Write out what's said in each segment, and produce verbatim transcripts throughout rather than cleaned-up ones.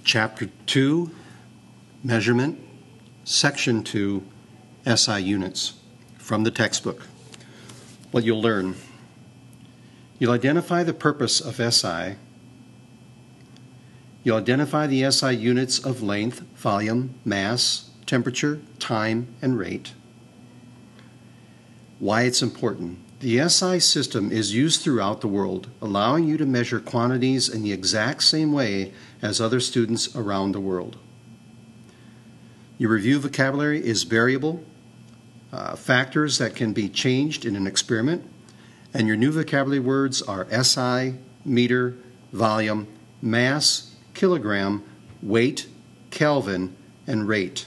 Chapter two, Measurement, Section two, S I Units, from the textbook. What you'll learn. You'll identify the purpose of S I. You'll identify the S I units of length, volume, mass, temperature, time, and rate. Why it's important. The S I system is used throughout the world, allowing you to measure quantities in the exact same way as other students around the world. Your review vocabulary is variable, uh, factors that can be changed in an experiment, and your new vocabulary words are S I, meter, volume, mass, kilogram, weight, Kelvin, and rate.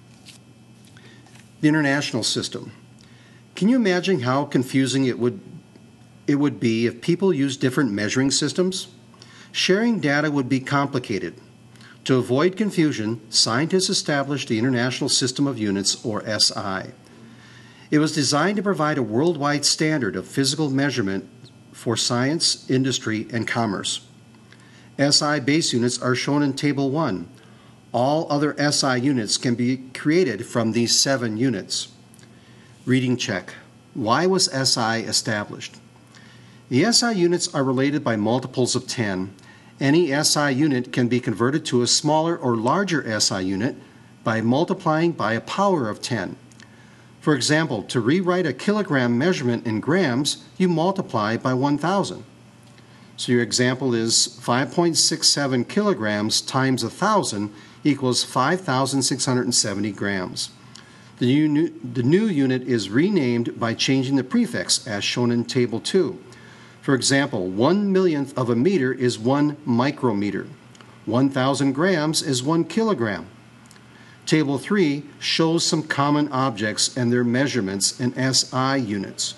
The international system. Can you imagine how confusing it would, it would be if people used different measuring systems? Sharing data would be complicated. To avoid confusion, scientists established the International System of Units, or S I. It was designed to provide a worldwide standard of physical measurement for science, industry, and commerce. S I base units are shown in Table one. All other S I units can be created from these seven units. Reading check. Why was S I established? The S I units are related by multiples of ten. Any S I unit can be converted to a smaller or larger S I unit by multiplying by a power of ten. For example, to rewrite a kilogram measurement in grams, you multiply by one thousand. So your example is five point six seven kilograms times one thousand equals five thousand six hundred seventy grams. The new, the new unit is renamed by changing the prefix, as shown in Table two. For example, one millionth of a meter is one micrometer. one thousand grams is one kilogram. Table three shows some common objects and their measurements in S I units.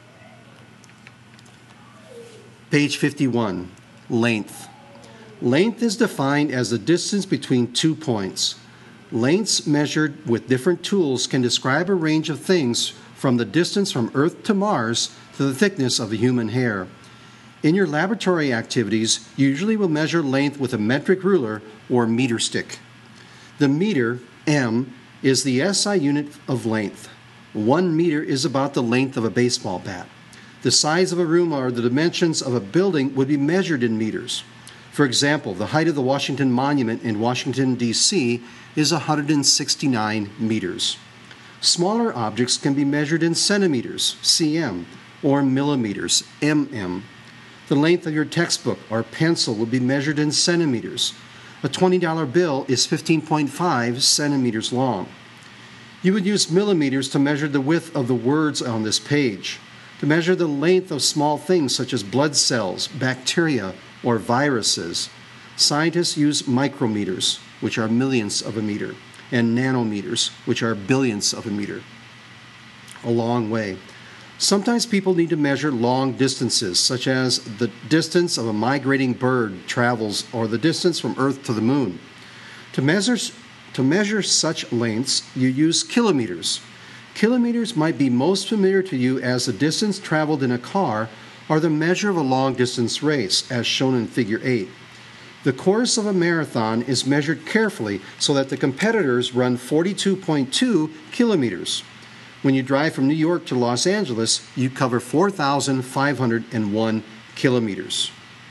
Page fifty-one, length. Length is defined as the distance between two points. Lengths measured with different tools can describe a range of things from the distance from Earth to Mars to the thickness of a human hair. In your laboratory activities, you usually will measure length with a metric ruler or meter stick. The meter, M, is the S I unit of length. One meter is about the length of a baseball bat. The size of a room or the dimensions of a building would be measured in meters. For example, the height of the Washington Monument in Washington, D C is one hundred sixty-nine meters. Smaller objects can be measured in centimeters, C M, or millimeters, M M. The length of your textbook or pencil will be measured in centimeters. A twenty dollar bill is fifteen point five centimeters long. You would use millimeters to measure the width of the words on this page. To measure the length of small things such as blood cells, bacteria, or viruses, scientists use micrometers, which are millionths of a meter, and nanometers, which are billionths of a meter. A long way. Sometimes people need to measure long distances, such as the distance of a migrating bird travels or the distance from Earth to the moon. To measure, to measure such lengths, you use kilometers. Kilometers might be most familiar to you as the distance traveled in a car or the measure of a long-distance race, as shown in Figure eight. The course of a marathon is measured carefully so that the competitors run forty-two point two kilometers. When you drive from New York to Los Angeles, you cover four thousand five hundred one kilometers.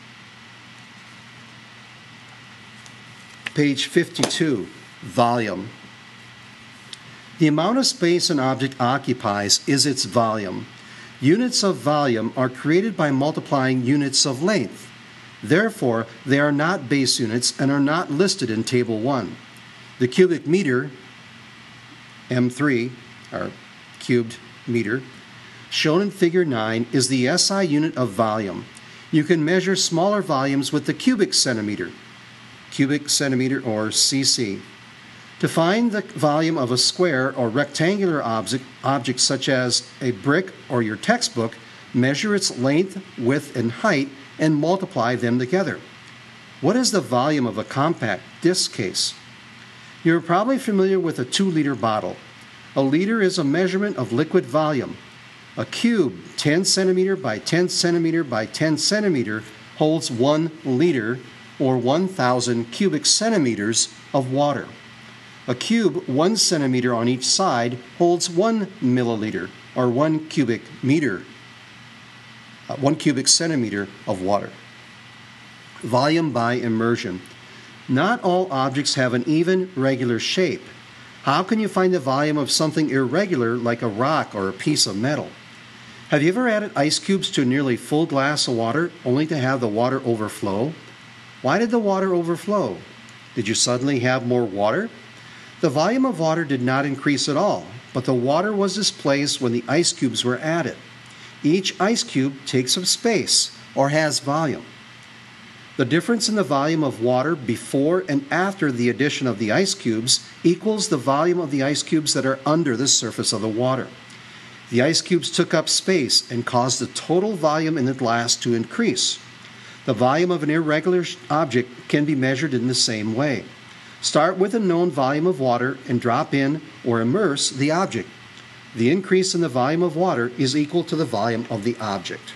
Page fifty-two, volume. The amount of space an object occupies is its volume. Units of volume are created by multiplying units of length. Therefore, they are not base units and are not listed in Table one. The cubic meter, M three, or cubed meter, shown in Figure nine, is the S I unit of volume. You can measure smaller volumes with the cubic centimeter, cubic centimeter or C C. To find the volume of a square or rectangular object, object such as a brick or your textbook, measure its length, width, and height and multiply them together. What is the volume of a compact disc case? You're probably familiar with a two liter bottle. A liter is a measurement of liquid volume. A cube, ten centimeter by ten centimeter by ten centimeter, holds one liter or one thousand cubic centimeters of water. A cube one centimeter on each side holds one milliliter, or one cubic meter, uh, one cubic centimeter of water. Volume by immersion. Not all objects have an even, regular shape. How can you find the volume of something irregular like a rock or a piece of metal? Have you ever added ice cubes to a nearly full glass of water only to have the water overflow? Why did the water overflow? Did you suddenly have more water? The volume of water did not increase at all, but the water was displaced when the ice cubes were added. Each ice cube takes up space or has volume. The difference in the volume of water before and after the addition of the ice cubes equals the volume of the ice cubes that are under the surface of the water. The ice cubes took up space and caused the total volume in the glass to increase. The volume of an irregular object can be measured in the same way. Start with a known volume of water and drop in or immerse the object. The increase in the volume of water is equal to the volume of the object.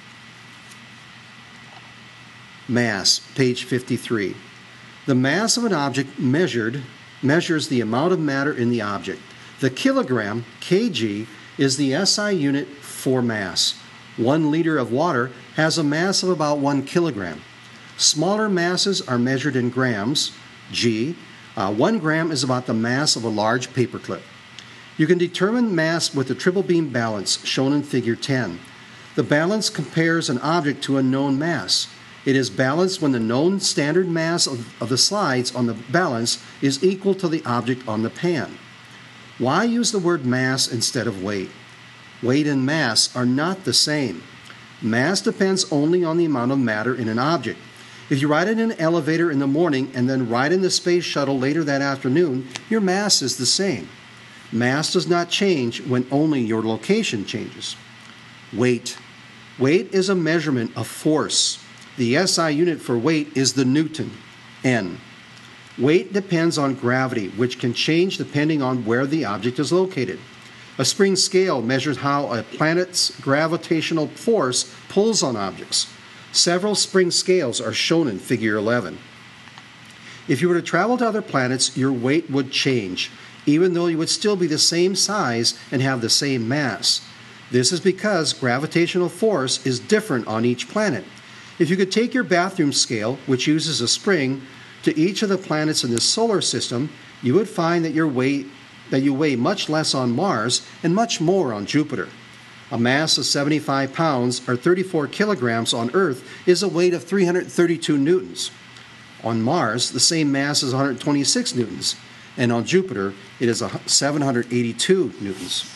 Mass, page fifty-three. The mass of an object measured measures the amount of matter in the object. The kilogram, kg, is the S I unit for mass. One liter of water has a mass of about one kilogram. Smaller masses are measured in grams, g. Uh, one gram is about the mass of a large paperclip. You can determine mass with the triple beam balance shown in figure ten. The balance compares an object to a known mass. It is balanced when the known standard mass of, of the slides on the balance is equal to the object on the pan. Why use the word mass instead of weight? Weight and mass are not the same. Mass depends only on the amount of matter in an object. If you ride in an elevator in the morning and then ride in the space shuttle later that afternoon, your mass is the same. Mass does not change when only your location changes. Weight. Weight is a measurement of force. The S I unit for weight is the Newton, N. Weight depends on gravity, which can change depending on where the object is located. A spring scale measures how a planet's gravitational force pulls on objects. Several spring scales are shown in figure eleven. If you were to travel to other planets, your weight would change, even though you would still be the same size and have the same mass. This is because gravitational force is different on each planet. If you could take your bathroom scale, which uses a spring, to each of the planets in the solar system, you would find that your weight that you weigh much less on Mars and much more on Jupiter. A mass of seventy-five pounds or thirty-four kilograms on Earth is a weight of three hundred thirty-two newtons. On Mars, the same mass is one hundred twenty-six newtons, and on Jupiter, it is seven hundred eighty-two newtons.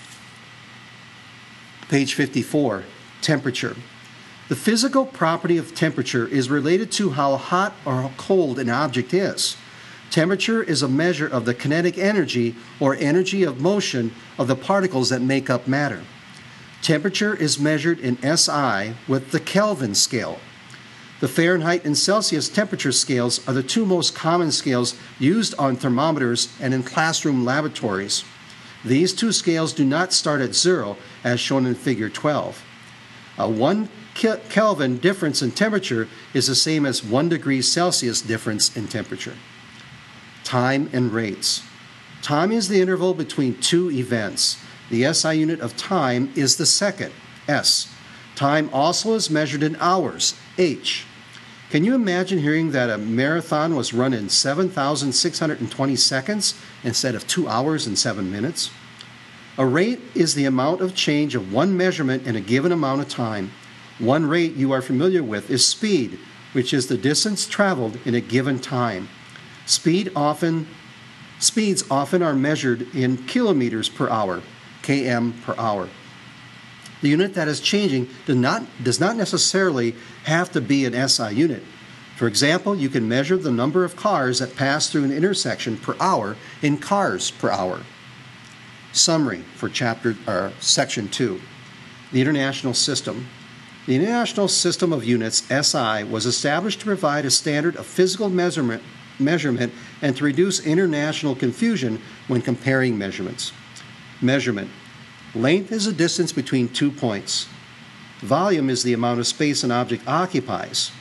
Page fifty-four, temperature. The physical property of temperature is related to how hot or how cold an object is. Temperature is a measure of the kinetic energy or energy of motion of the particles that make up matter. Temperature is measured in S I with the Kelvin scale. The Fahrenheit and Celsius temperature scales are the two most common scales used on thermometers and in classroom laboratories. These two scales do not start at zero, as shown in figure twelve. A one Kelvin difference in temperature is the same as one degree Celsius difference in temperature. Time and rates. Time is the interval between two events. The S I unit of time is the second, S. Time also is measured in hours, H. Can you imagine hearing that a marathon was run in seven thousand six hundred twenty seconds instead of two hours and seven minutes? A rate is the amount of change of one measurement in a given amount of time. One rate you are familiar with is speed, which is the distance traveled in a given time. Speed often, speeds often are measured in kilometers per hour, km per hour. The unit that is changing does not, does not necessarily have to be an S I unit. For example, you can measure the number of cars that pass through an intersection per hour in cars per hour. Summary for chapter or section two. The International System. The International System of Units, S I, was established to provide a standard of physical measurement, measurement and to reduce international confusion when comparing measurements. Measurement. Length is the distance between two points. Volume is the amount of space an object occupies.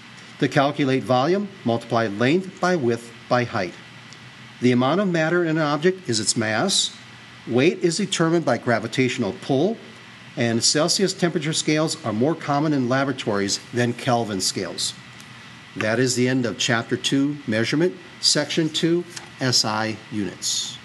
To calculate volume, multiply length by width by height. The amount of matter in an object is its mass. Weight is determined by gravitational pull, and Celsius temperature scales are more common in laboratories than Kelvin scales. That is the end of Chapter two, Measurement, Section two, S I Units.